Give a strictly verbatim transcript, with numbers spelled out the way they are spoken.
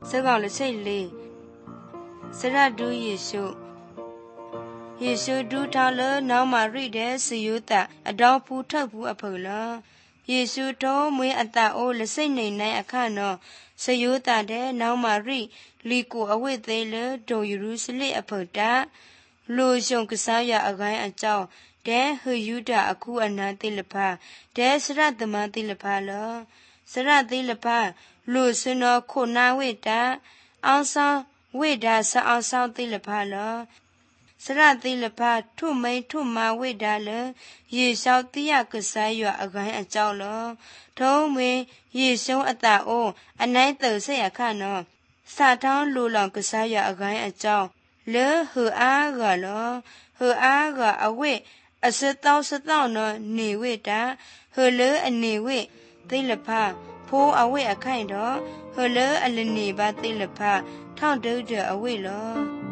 စကောင်လက်စိတ်လေးစရဒူယေရှုယေရှုဒူထောင်းလနောက်မှာရိတဲ့စီယုတအတော်ဖူထောက်ဖူအဖေလယေရှုတော်မွေးအတာအိုလက်စိတ်နေနိုင်အခါနော်စယုတတဲ့နောက်မှာရိလီကိုအဝိသေးလဒိုယေရုရှလေအဖေတာလူရှုံကစားရအကိုင်းအကြောင်းတဲဟူယူဒအခုအနာတိလဖာတဲစရသမတိလဖာလောစရတိလဖာလူစနောခုနာဝိတာအောင်ဆောင်ဝိဒါဆအောင်ဆောင်တိလဖာလောစရတိလဖာထုမိန်ထုမာဝိဒါလရေလျှောက်တိယကစားရအကိုင်းအကြောင်းလောထုံးမွေရေရှုံးအတာအိုအနိုင်တုံစိတ်အခါနော်စာတောင်းလူလောင်ကစားရအကိုင်းအကြောင်းလေဟူအားကလောဟူအားကအဝိအစတောင်းစတောင်းနော်နေဝိတာဟူလေအနေဝိတိလဖာဖိုးအဝိအခိုင်တော့ဟူလေအလနေပါတိလဖာထောင်းတုတ်အဝိလော